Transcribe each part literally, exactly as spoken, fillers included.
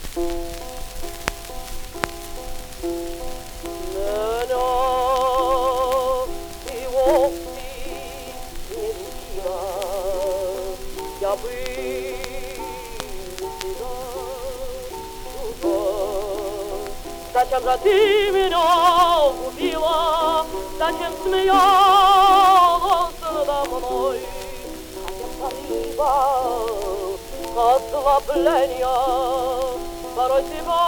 Я бы тебя любила. Зачем же ты меня убила? Зачем смеялась надо мной? Зачем порыва ослабления? Порой тебя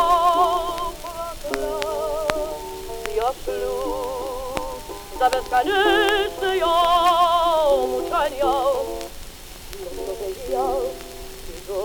проклять я шлю за бесконечные мучения. Я тебя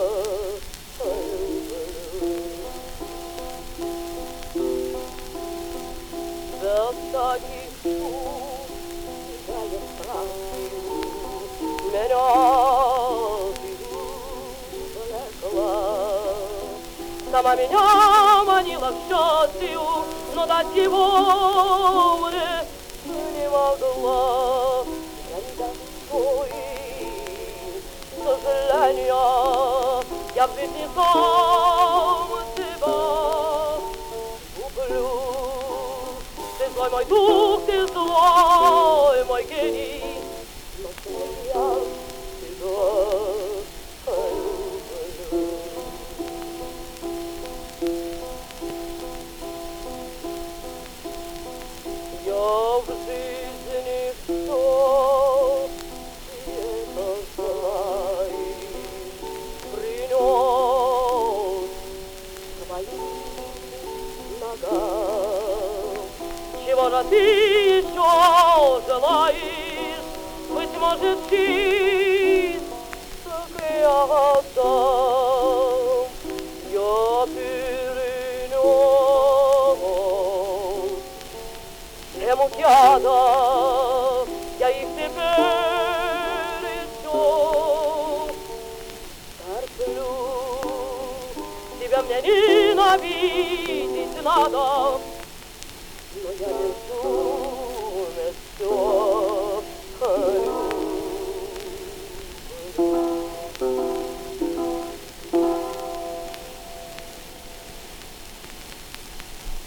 люблю. Без таких чувств я не страшно. Меня ты увлекла. Сама меня манила к счастью, но дать его мне не могла. Я не достоин сожаления, я в жизни сам себя люблю. Ты злой мой дух, ты злой мой гений, но я тебя люблю. Я в жизни все чего же ты еще желаешь? Быть может, чисто клятва я перенес. Всем яда я их теперь еще терплю. Тебя мне ненавидеть надо, но я держу на все.